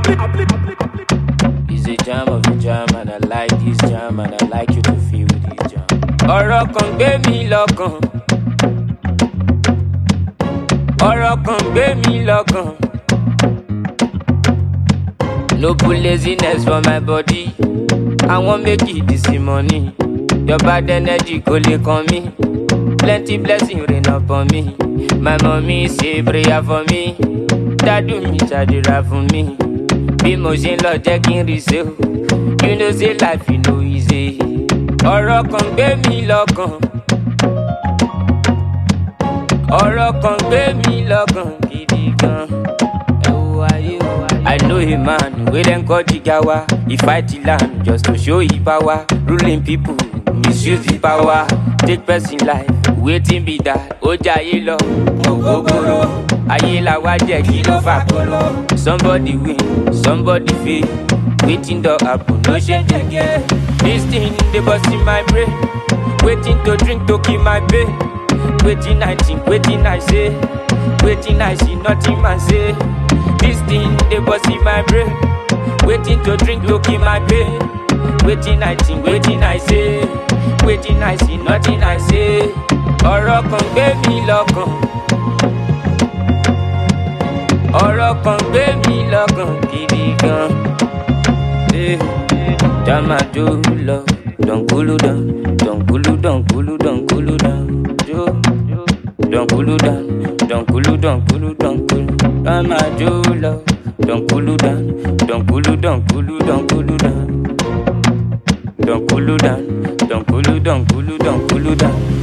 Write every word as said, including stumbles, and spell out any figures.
It's a jam of a jam and I like this jam and I like you to feel this jam. Ọ̀rọ̀ kan gbé mi lọ́kàn. Ọ̀rọ̀ kan gbé mi lọ́kàn. No put laziness for my body. I wan make it this money. Your bad energy go lè kàn mí. Plenty blessing rain upon me. My mommy say prayer for me. Dadu mi ṣàdúrà fún mi. Bí mo ṣe ń lọ jẹ́ kí n rí ṣe o. You know say life you know easy. Ọ̀rọ̀ kan gbé mi lọ́kàn. Ọ̀rọ̀ kan gbé mi lọ́kàn gidi gan. I know a man wey dem call Jigawa. He fight the land just to show his power. Ruling people misuse the power. Take person life, wetin be that? Ó jayé lọ, ògógóró. Ayé la wá jẹ́ kí ló fà kóló. Somebody win, somebody fail. Wetin don happen no ṣe jẹ́gẹ́. This thing dey burst in my brain. Wetin to drink to kill my pain. Wetin I think, wetin I say. Wetin I see, nothing man say. This thing dey burst in my brain. Wetin to drink to kill my pain. Wetin I think, wetin I say. Wetin I see, nothing I say. Ọ̀rọ̀ kan gbé mi lọ́kàn. Ọ̀rọ̀ kan gbé mi lọ́kàn gidi gan. Jamado lọ, dọ̀nkúlú dán, dọ̀nkúlú dọ̀nkúlú dọ̀nkúlú dán. Jo, dọ̀nkúlú dán, dọ̀nkúlú dọ̀nkúlú dọ̀nkúlú. Jamado lọ, dọ̀nkúlú dán, dọ̀nkúlú dọ̀nkúlú dọ̀nkúlú dán. Dọ̀nkúlú dán, dọ̀nkúlú dọ̀nkúlú dọ̀nkúlú dán.